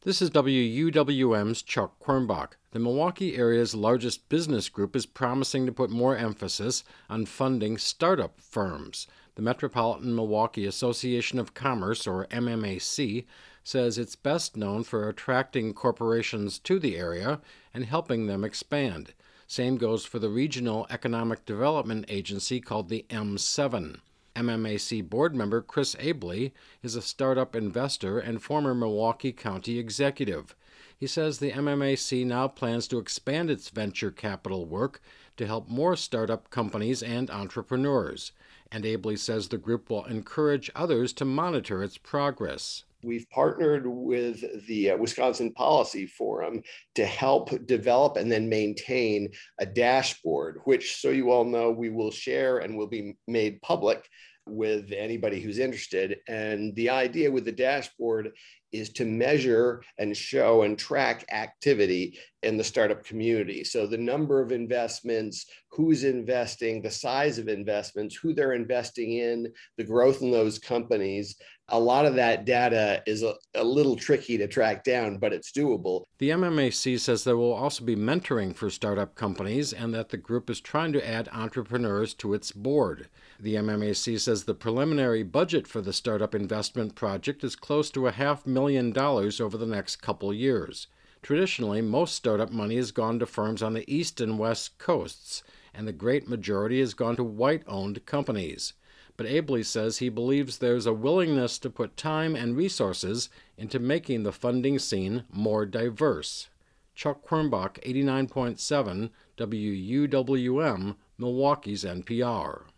This is WUWM's Chuck Quirmbach. The Milwaukee area's largest business group is promising to put more emphasis on funding startup firms. The Metropolitan Milwaukee Association of Commerce, or MMAC, says it's best known for attracting corporations to the area and helping them expand. Same goes for the Regional Economic Development Agency called the M7. MMAC board member Chris Abley is a startup investor and former Milwaukee County executive. He says the MMAC now plans to expand its venture capital work to help more startup companies and entrepreneurs. And Abley says the group will encourage others to monitor its progress. We've partnered with the Wisconsin Policy Forum to help develop and then maintain a dashboard, which, so you all know, we will share and will be made public with anybody who's interested. And the idea with the dashboard is to measure and show and track activity in the startup community. So the number of investments, who's investing, the size of investments, who they're investing in, the growth in those companies. A lot of that data is a little tricky to track down, but it's doable. The MMAC says there will also be mentoring for startup companies and that the group is trying to add entrepreneurs to its board. The MMAC says the preliminary budget for the startup investment project is close to $500,000 over the next couple years. Traditionally, most startup money has gone to firms on the east and west coasts, and the great majority has gone to white-owned companies. But Abley says he believes there's a willingness to put time and resources into making the funding scene more diverse. Chuck Quirmbach, 89.7 WUWM, Milwaukee's NPR.